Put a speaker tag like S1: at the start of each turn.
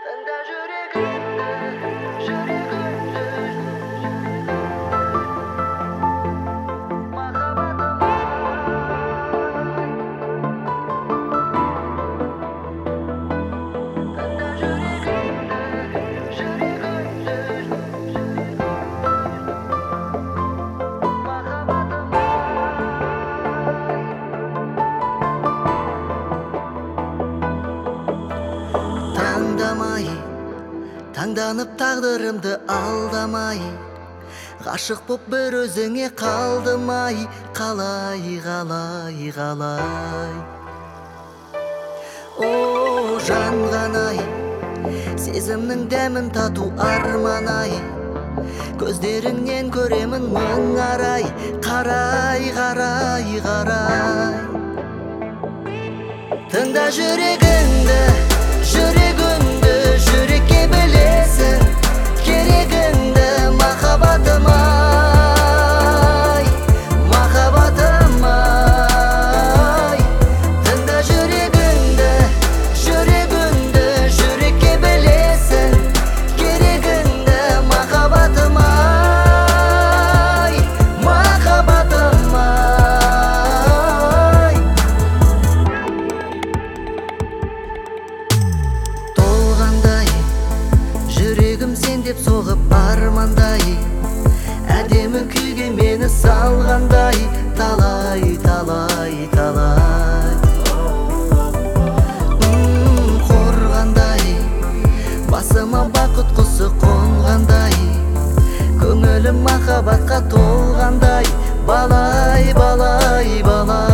S1: Tanda yüreğimde, yüreğimde Makabatıma Tanda yüreğimde, yüreğimde Makabatıma
S2: Таңдамай, таңданып тағдырымды алдамай, ғашық боп бір өзіңе қалдым-ай, қалай, қалай, қалай. О, жанған-ай, сезімнің дәмін тату арман-ай, көздеріңнен көремін мың арай, қарай, қарай, қарай. Тыңда жүрегіңді, жүрегіңді, жүрекке білесің керегіңді, махаббатым-ай, махаббатым-ай. Тыңда жүрегіңді, жүрегіңді, жүрекке білесің керегіңді, махаббатым-ай, махаббатым-ай. Толғандай, жүрегім сен деп соғып армандай, әдемі күйге мені салғандай, талай, талай, талай. Қорғандай, басыма бақыт құсы қонғандай, көңілім махаббатқа толғандай, балай, балай, балай.